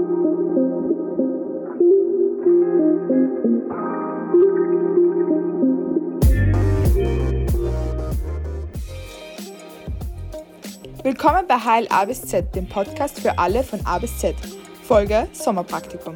Willkommen bei HL A bis Z, dem Podcast für alle von A bis Z. Folge Sommerpraktikum.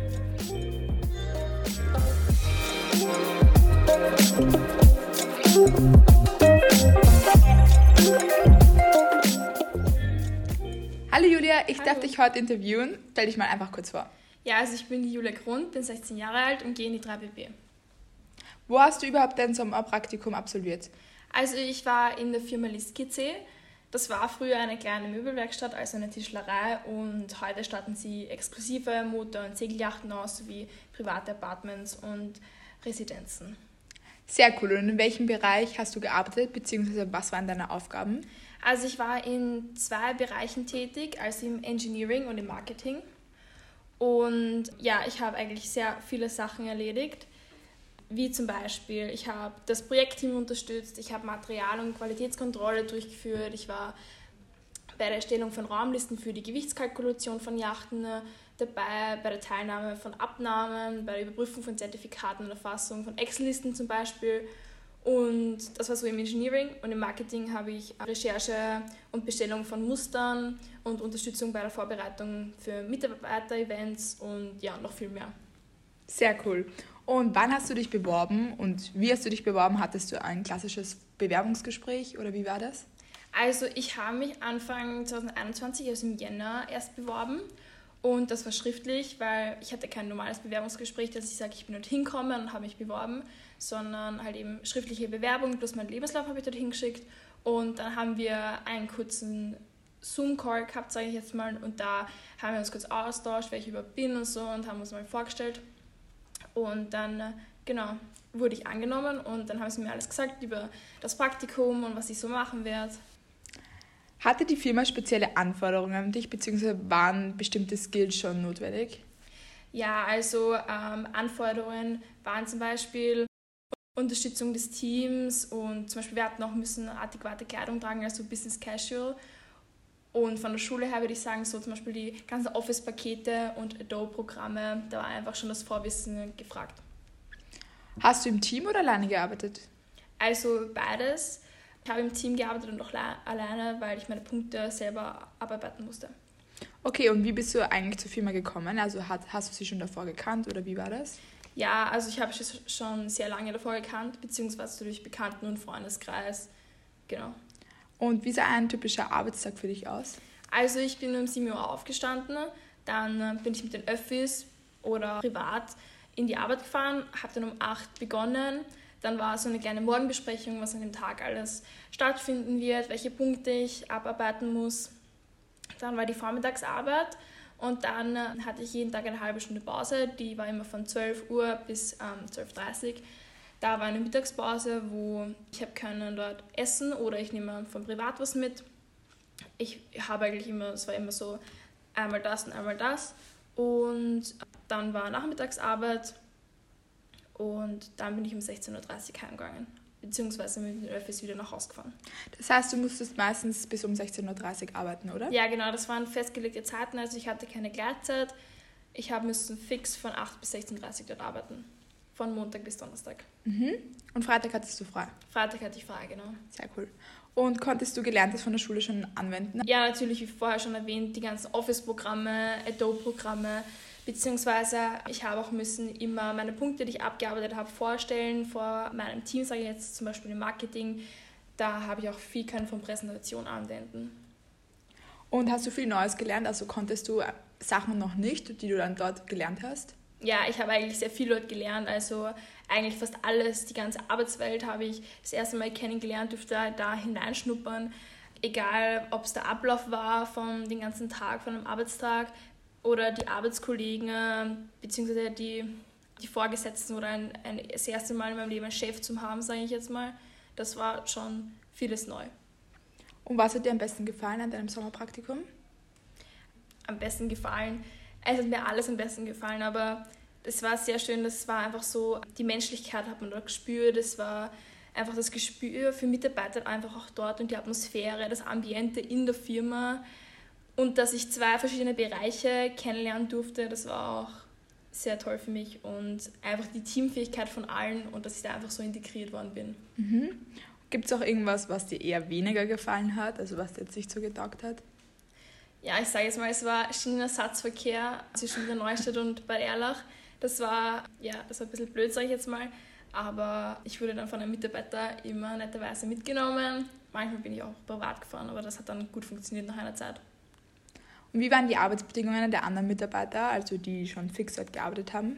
Hallo Julia, ich darf dich heute interviewen. Stell dich mal einfach kurz vor. Ja, also ich bin die Julia Grund, bin 16 Jahre alt und gehe in die 3BB. Wo hast du überhaupt dein Sommerpraktikum absolviert? Also ich war in der Firma Liskice. Das war früher eine kleine Möbelwerkstatt, also eine Tischlerei, und heute statten sie exklusive Motor- und Segelyachten aus, sowie private Apartments und Residenzen. Sehr cool. Und in welchem Bereich hast du gearbeitet, beziehungsweise was waren deine Aufgaben? Also ich war in 2 Bereichen tätig, also im Engineering und im Marketing. Und ja, ich habe eigentlich sehr viele Sachen erledigt, wie zum Beispiel, ich habe das Projektteam unterstützt, ich habe Material- und Qualitätskontrolle durchgeführt, ich war bei der Erstellung von Raumlisten für die Gewichtskalkulation von Yachten dabei, bei der Teilnahme von Abnahmen, bei der Überprüfung von Zertifikaten und Erfassung von Excel-Listen zum Beispiel. Und das war so im Engineering, und im Marketing habe ich Recherche und Bestellung von Mustern und Unterstützung bei der Vorbereitung für Mitarbeiter-Events und ja, noch viel mehr. Sehr cool. Und wann hast du dich beworben und wie hast du dich beworben? Hattest du ein klassisches Bewerbungsgespräch oder wie war das? Also ich habe mich Anfang 2021, also im Jänner, erst beworben, und das war schriftlich, weil ich hatte kein normales Bewerbungsgespräch, dass ich sage, ich bin dort hingekommen und habe mich beworben, sondern halt eben schriftliche Bewerbung plus meinen Lebenslauf habe ich dort hingeschickt, und dann haben wir einen kurzen Zoom-Call gehabt, sage ich jetzt mal, und da haben wir uns kurz austauscht, wer ich überhaupt bin und so, und haben uns mal vorgestellt. Und dann, genau, wurde ich angenommen, und dann haben sie mir alles gesagt über das Praktikum und was ich so machen werde. Hatte die Firma spezielle Anforderungen an dich, beziehungsweise waren bestimmte Skills schon notwendig? Ja, also Anforderungen waren zum Beispiel Unterstützung des Teams, und zum Beispiel wir hatten auch müssen adäquate Kleidung tragen, also Business Casual. Und von der Schule her würde ich sagen, so zum Beispiel die ganzen Office-Pakete und Adobe-Programme, da war einfach schon das Vorwissen gefragt. Hast du im Team oder alleine gearbeitet? Also beides. Ich habe im Team gearbeitet und auch alleine, weil ich meine Punkte selber abarbeiten musste. Okay, und wie bist du eigentlich zur Firma gekommen? Also hast du sie schon davor gekannt oder wie war das? Ja, also ich habe sie schon sehr lange davor gekannt, beziehungsweise durch Bekannten- und Freundeskreis. Genau. Und wie sah ein typischer Arbeitstag für dich aus? Also ich bin um 7 Uhr aufgestanden, dann bin ich mit den Öffis oder privat in die Arbeit gefahren, habe dann um 8 begonnen. Dann war so eine kleine Morgenbesprechung, was an dem Tag alles stattfinden wird, welche Punkte ich abarbeiten muss. Dann war die Vormittagsarbeit, und dann hatte ich jeden Tag eine halbe Stunde Pause, die war immer von 12 Uhr bis 12:30 Uhr. Da war eine Mittagspause, wo ich habe können dort essen oder ich nehme von privat was mit. Ich habe eigentlich immer, es war immer so einmal das und einmal das. Und dann war Nachmittagsarbeit, und dann bin ich um 16:30 Uhr heimgegangen, beziehungsweise mit den Öffis wieder nach Hause gefahren. Das heißt, du musstest meistens bis um 16:30 Uhr arbeiten, oder? Ja, genau, das waren festgelegte Zeiten, also ich hatte keine Gleitzeit. Ich musste fix von 8 bis 16:30 Uhr dort arbeiten. Von Montag bis Donnerstag. Mhm. Und Freitag hattest du frei? Freitag hatte ich frei, genau. Sehr cool. Und konntest du Gelerntes von der Schule schon anwenden? Ja, natürlich, wie vorher schon erwähnt, die ganzen Office-Programme, Adobe-Programme, beziehungsweise ich habe auch müssen immer meine Punkte, die ich abgearbeitet habe, vorstellen vor meinem Team, sage ich jetzt zum Beispiel im Marketing. Da habe ich auch viel können von Präsentation anwenden. Und hast du viel Neues gelernt? Also konntest du Sachen noch nicht, die du dann dort gelernt hast? Ja, ich habe eigentlich sehr viel dort gelernt, also eigentlich fast alles, die ganze Arbeitswelt habe ich das erste Mal kennengelernt, durfte da hineinschnuppern, egal ob es der Ablauf war von den ganzen Tag, von einem Arbeitstag oder die Arbeitskollegen beziehungsweise die Vorgesetzten oder das erste Mal in meinem Leben einen Chef zu haben, sage ich jetzt mal, das war schon vieles neu. Und was hat dir am besten gefallen an deinem Sommerpraktikum? Am besten gefallen, es hat mir alles am besten gefallen, aber es war sehr schön, das war einfach so, die Menschlichkeit hat man dort gespürt, es war einfach das Gespür für Mitarbeiter einfach auch dort und die Atmosphäre, das Ambiente in der Firma, Und dass ich 2 verschiedene Bereiche kennenlernen durfte, das war auch sehr toll für mich. Und einfach die Teamfähigkeit von allen und dass ich da einfach so integriert worden bin. Gibt es auch irgendwas, was dir eher weniger gefallen hat, also was dir jetzt nicht so getaugt hat? Ja, ich sage jetzt mal, es war Schienenersatzverkehr zwischen der Neustadt und Bad Erlach. Das war ein bisschen blöd, sage ich jetzt mal. Aber ich wurde dann von einem Mitarbeiter immer netterweise mitgenommen. Manchmal bin ich auch privat gefahren, aber das hat dann gut funktioniert nach einer Zeit. Und wie waren die Arbeitsbedingungen der anderen Mitarbeiter, also die schon fix dort gearbeitet haben?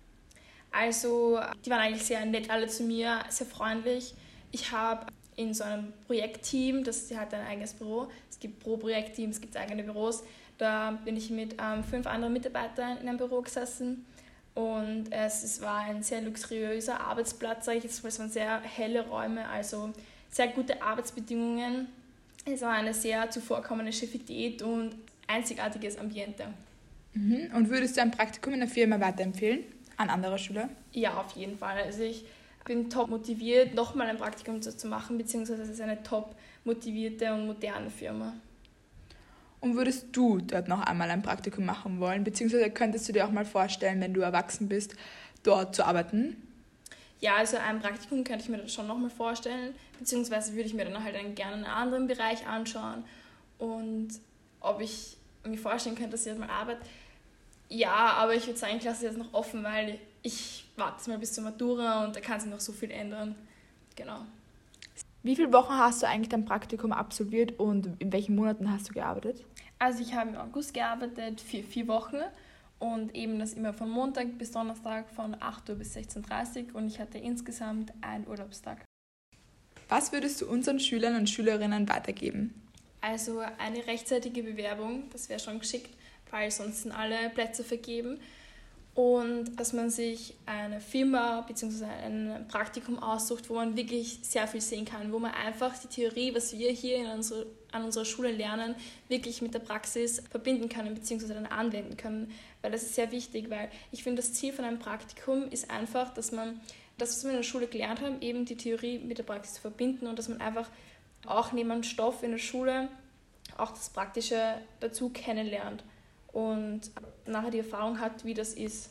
Also, die waren eigentlich sehr nett alle zu mir, sehr freundlich. Ich habe in so einem Projektteam, die hat ein eigenes Büro. Es gibt pro Projektteam, es gibt eigene Büros. Da bin ich mit 5 anderen Mitarbeitern in einem Büro gesessen. Und es war ein sehr luxuriöser Arbeitsplatz, sage ich jetzt mal. Es waren sehr helle Räume, also sehr gute Arbeitsbedingungen. Es war eine sehr zuvorkommende Chefität und einzigartiges Ambiente. Und würdest du ein Praktikum in der Firma weiterempfehlen an andere Schüler? Ja, auf jeden Fall. Also ich bin top motiviert, nochmal ein Praktikum zu machen, beziehungsweise es ist eine top motivierte und moderne Firma. Und würdest du dort noch einmal ein Praktikum machen wollen, beziehungsweise könntest du dir auch mal vorstellen, wenn du erwachsen bist, dort zu arbeiten? Ja, also ein Praktikum könnte ich mir das schon nochmal vorstellen, beziehungsweise würde ich mir dann halt gerne einen anderen Bereich anschauen und ob ich mir vorstellen könnte, dass ich jetzt mal arbeite. Ja, aber ich würde sagen, ich lasse es jetzt noch offen, weil ich warte jetzt mal bis zur Matura und da kann sich noch so viel ändern. Genau. Wie viele Wochen hast du eigentlich dein Praktikum absolviert und in welchen Monaten hast du gearbeitet? Also ich habe im August gearbeitet, 4 Wochen und eben das immer von Montag bis Donnerstag von 8 Uhr bis 16:30 Uhr und ich hatte insgesamt einen Urlaubstag. Was würdest du unseren Schülern und Schülerinnen weitergeben? Also eine rechtzeitige Bewerbung, das wäre schon geschickt, weil sonst sind alle Plätze vergeben. Und dass man sich eine Firma bzw. ein Praktikum aussucht, wo man wirklich sehr viel sehen kann, wo man einfach die Theorie, was wir hier an unserer Schule lernen, wirklich mit der Praxis verbinden können bzw. dann anwenden können. Weil das ist sehr wichtig, weil ich finde, das Ziel von einem Praktikum ist einfach, dass man das, was wir in der Schule gelernt haben, eben die Theorie mit der Praxis zu verbinden und dass man einfach auch neben dem Stoff in der Schule auch das Praktische dazu kennenlernt und nachher die Erfahrung hat, wie das ist.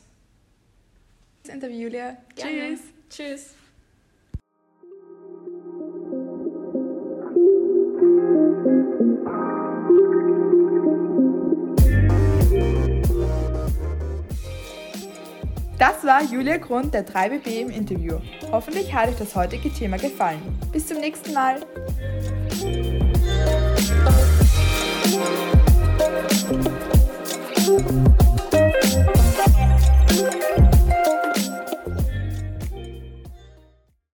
Das Interview, Julia. Gerne. Tschüss. Das war Julia Grund, der 3BB im Interview. Hoffentlich hat euch das heutige Thema gefallen. Bis zum nächsten Mal.